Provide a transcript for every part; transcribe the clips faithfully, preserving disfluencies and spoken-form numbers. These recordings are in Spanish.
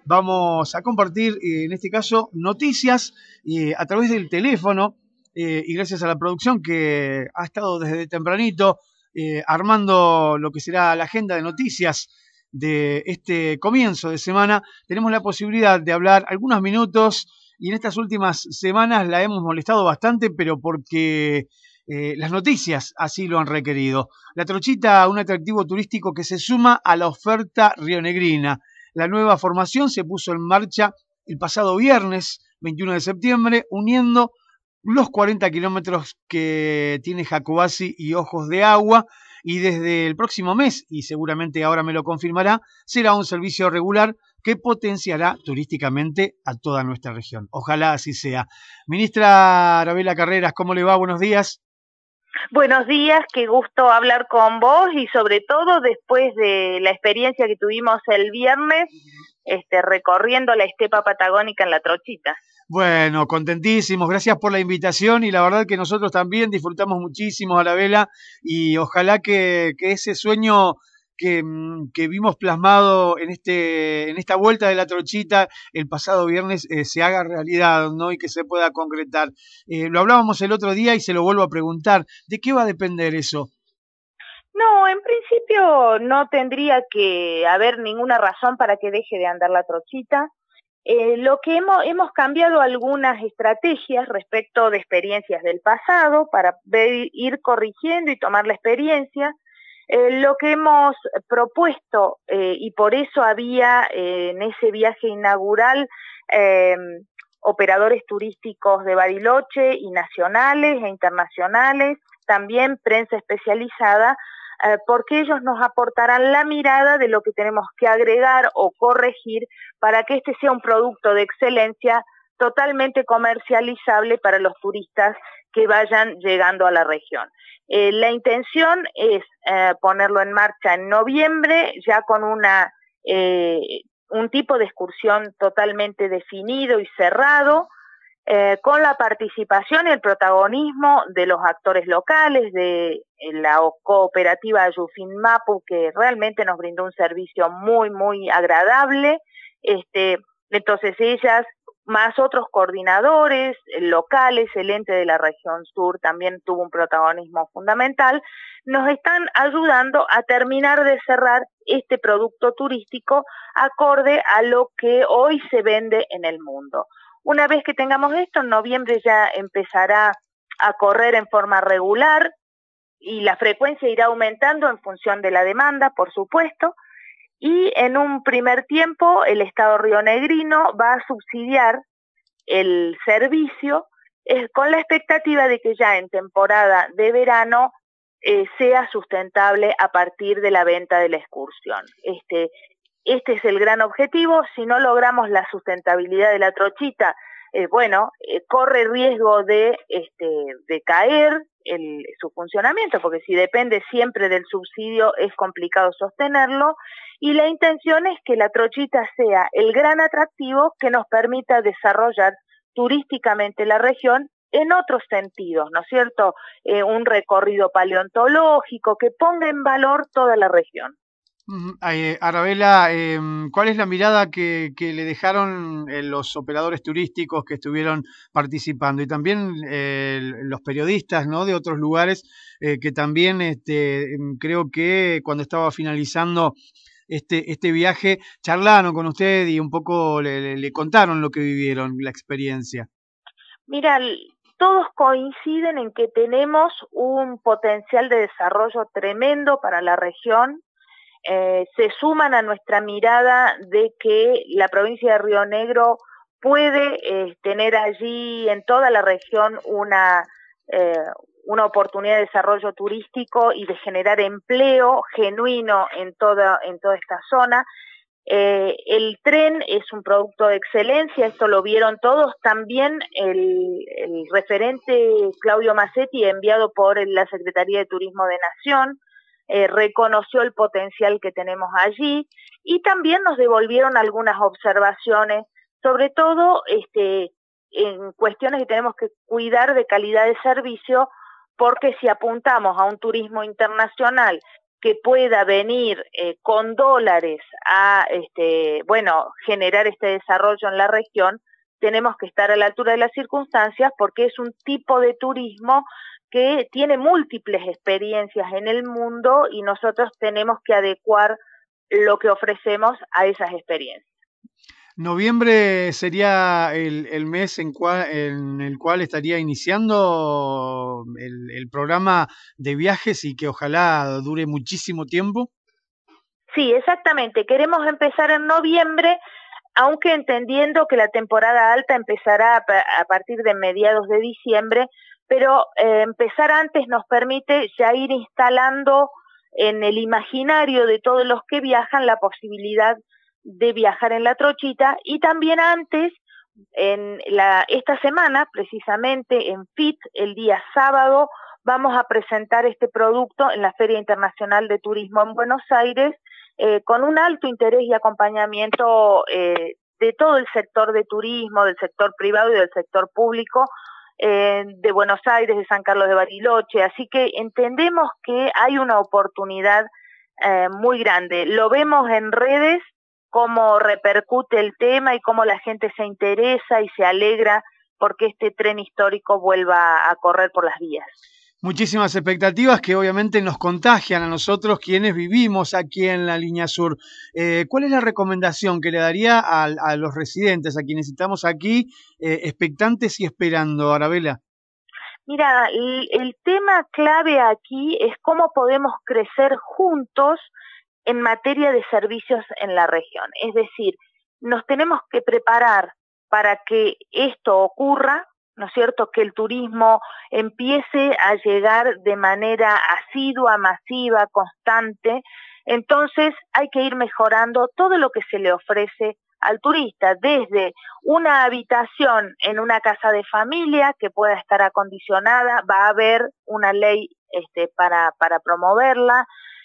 vamos a compartir, eh, en este caso, noticias eh, a través del teléfono eh, y gracias a la producción que ha estado desde tempranito eh, armando lo que será la agenda de noticias de este comienzo de semana. Tenemos la posibilidad de hablar algunos minutos y en estas últimas semanas la hemos molestado bastante, pero porque eh, las noticias así lo han requerido. La Trochita, un atractivo turístico que se suma a la oferta rionegrina. La nueva formación se puso en marcha el pasado viernes, veintiuno de septiembre, uniendo los cuarenta kilómetros que tiene Jacobasi y Ojos de Agua, y desde el próximo mes, y seguramente ahora me lo confirmará, será un servicio regular que potenciará turísticamente a toda nuestra región. Ojalá así sea. Ministra Arabela Carreras, ¿cómo le va? Buenos días. Buenos días, qué gusto hablar con vos y sobre todo después de la experiencia que tuvimos el viernes este, recorriendo la estepa patagónica en la Trochita. Bueno, contentísimos, gracias por la invitación y la verdad que nosotros también disfrutamos muchísimo a la vela y ojalá que, que ese sueño que, que vimos plasmado en este en esta vuelta de la Trochita el pasado viernes eh, se haga realidad, ¿no? Y que se pueda concretar. Eh, lo hablábamos el otro día y se lo vuelvo a preguntar, ¿de qué va a depender eso? No, en principio no tendría que haber ninguna razón para que deje de andar la Trochita. Eh, lo que hemos, hemos cambiado algunas estrategias respecto de experiencias del pasado para ver, ir corrigiendo y tomar la experiencia. Eh, lo que hemos propuesto, eh, y por eso había eh, en ese viaje inaugural eh, operadores turísticos de Bariloche y nacionales e internacionales, también prensa especializada, eh, porque ellos nos aportarán la mirada de lo que tenemos que agregar o corregir para que este sea un producto de excelencia totalmente comercializable para los turistas que vayan llegando a la región. Eh, la intención es eh, ponerlo en marcha en noviembre, ya con una eh, un tipo de excursión totalmente definido y cerrado, eh, con la participación y el protagonismo de los actores locales, de la cooperativa Ayufin Mapu, que realmente nos brindó un servicio muy, muy agradable. Este, entonces ellas, más otros coordinadores locales, el ente de la región sur también tuvo un protagonismo fundamental, nos están ayudando a terminar de cerrar este producto turístico acorde a lo que hoy se vende en el mundo. Una vez que tengamos esto, en noviembre ya empezará a correr en forma regular y la frecuencia irá aumentando en función de la demanda, por supuesto, y en un primer tiempo el Estado rionegrino va a subsidiar el servicio eh, con la expectativa de que ya en temporada de verano eh, sea sustentable a partir de la venta de la excursión. Este, este es el gran objetivo. Si no logramos la sustentabilidad de la Trochita, eh, bueno, eh, corre riesgo de, este, de caer el, su funcionamiento, porque si depende siempre del subsidio es complicado sostenerlo, y la intención es que la Trochita sea el gran atractivo que nos permita desarrollar turísticamente la región en otros sentidos, ¿no es cierto? Eh, un recorrido paleontológico que ponga en valor toda la región. Uh, eh, Arabela, eh, ¿cuál es la mirada que, que le dejaron eh, los operadores turísticos que estuvieron participando y también eh, los periodistas, ¿no?, de otros lugares eh, que también este, creo que cuando estaba finalizando este, este viaje charlaron con usted y un poco le, le, le contaron lo que vivieron, la experiencia? Mira, todos coinciden en que tenemos un potencial de desarrollo tremendo para la región. Eh, se suman a nuestra mirada de que la provincia de Río Negro puede eh, tener allí en toda la región una, eh, una oportunidad de desarrollo turístico y de generar empleo genuino en toda, en toda esta zona. Eh, el tren es un producto de excelencia, esto lo vieron todos, también el, el referente Claudio Massetti, enviado por la Secretaría de Turismo de Nación, Eh, reconoció el potencial que tenemos allí y también nos devolvieron algunas observaciones, sobre todo este, en cuestiones que tenemos que cuidar de calidad de servicio, porque si apuntamos a un turismo internacional que pueda venir eh, con dólares a, este, bueno, generar este desarrollo en la región, tenemos que estar a la altura de las circunstancias porque es un tipo de turismo que tiene múltiples experiencias en el mundo y nosotros tenemos que adecuar lo que ofrecemos a esas experiencias. Noviembre sería el, el mes en, cual, en el cual estaría iniciando el, el programa de viajes y que ojalá dure muchísimo tiempo. Sí, exactamente. Queremos empezar en noviembre, aunque entendiendo que la temporada alta empezará a partir de mediados de diciembre, pero eh, empezar antes nos permite ya ir instalando en el imaginario de todos los que viajan la posibilidad de viajar en la trochita, y también antes, en la, esta semana, precisamente en F I T, el día sábado, vamos a presentar este producto en la Feria Internacional de Turismo en Buenos Aires, eh, con un alto interés y acompañamiento eh, de todo el sector de turismo, del sector privado y del sector público, eh, de Buenos Aires, de San Carlos de Bariloche, así que entendemos que hay una oportunidad eh, muy grande. Lo vemos en redes, cómo repercute el tema y cómo la gente se interesa y se alegra porque este tren histórico vuelva a correr por las vías. Muchísimas expectativas que obviamente nos contagian a nosotros quienes vivimos aquí en la línea sur. Eh, ¿Cuál es la recomendación que le daría a, a los residentes, a quienes estamos aquí eh, expectantes y esperando, Arabela? Mira, el, el tema clave aquí es cómo podemos crecer juntos en materia de servicios en la región. Es decir, nos tenemos que preparar para que esto ocurra, ¿no es cierto?, que el turismo empiece a llegar de manera asidua, masiva, constante. Entonces hay que ir mejorando todo lo que se le ofrece al turista, desde una habitación en una casa de familia que pueda estar acondicionada, va a haber una ley este, para, para promoverla,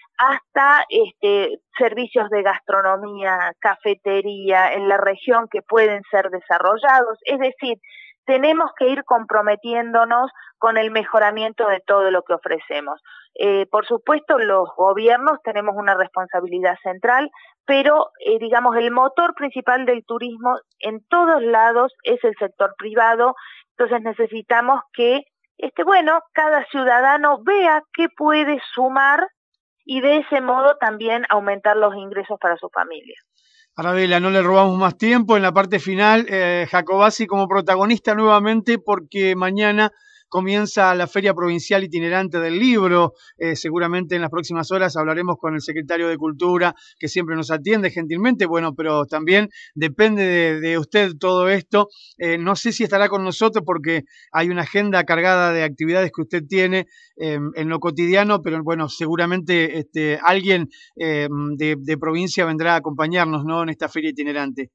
hasta este, servicios de gastronomía, cafetería en la región que pueden ser desarrollados. Es decir, tenemos que ir comprometiéndonos con el mejoramiento de todo lo que ofrecemos. Eh, por supuesto, los gobiernos tenemos una responsabilidad central, pero eh, digamos el motor principal del turismo en todos lados es el sector privado, entonces necesitamos que este, bueno, cada ciudadano vea qué puede sumar y de ese modo también aumentar los ingresos para su familia. Arabela, no le robamos más tiempo. En la parte final, eh, Jacobacci como protagonista nuevamente porque mañana comienza la Feria Provincial Itinerante del Libro. Eh, seguramente en las próximas horas hablaremos con el secretario de Cultura, que siempre nos atiende gentilmente. Bueno, pero también depende de, de usted todo esto. Eh, no sé si estará con nosotros porque hay una agenda cargada de actividades que usted tiene eh, en lo cotidiano, pero bueno, seguramente este, alguien eh, de, de provincia vendrá a acompañarnos, ¿no?, en esta feria itinerante.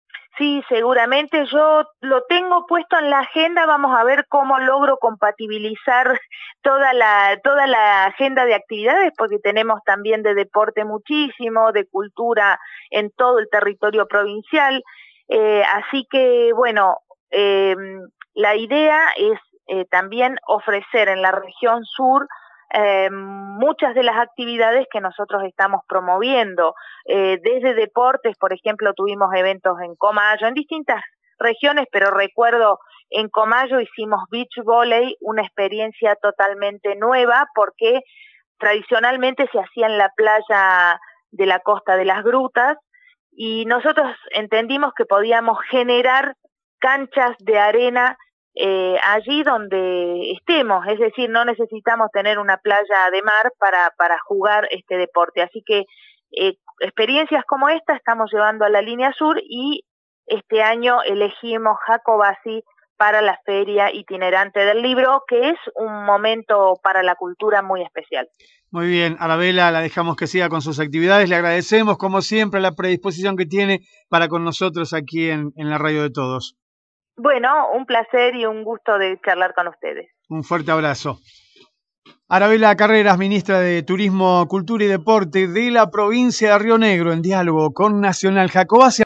Sí, seguramente yo lo tengo puesto en la agenda, vamos a ver cómo logro compatibilizar toda la, toda la agenda de actividades, porque tenemos también de deporte muchísimo, de cultura en todo el territorio provincial, eh, así que bueno, eh, la idea es eh, también ofrecer en la región sur Eh, muchas de las actividades que nosotros estamos promoviendo, eh, desde deportes, por ejemplo, tuvimos eventos en Comayo, en distintas regiones, pero recuerdo en Comayo hicimos beach volley, una experiencia totalmente nueva, porque tradicionalmente se hacía en la playa de la Costa de las Grutas, y nosotros entendimos que podíamos generar canchas de arena Eh, allí donde estemos, es decir, no necesitamos tener una playa de mar para, para jugar este deporte, así que eh, experiencias como esta estamos llevando a la línea sur y este año elegimos Jacobacci para la Feria Itinerante del Libro, que es un momento para la cultura muy especial. Muy bien, Arabela, la dejamos que siga con sus actividades, le agradecemos como siempre la predisposición que tiene para con nosotros aquí en, en la radio de todos. Bueno, un placer y un gusto de charlar con ustedes. Un fuerte abrazo. Arabela Carreras, ministra de Turismo, Cultura y Deporte de la provincia de Río Negro, en diálogo con Nacional. Jacobacci.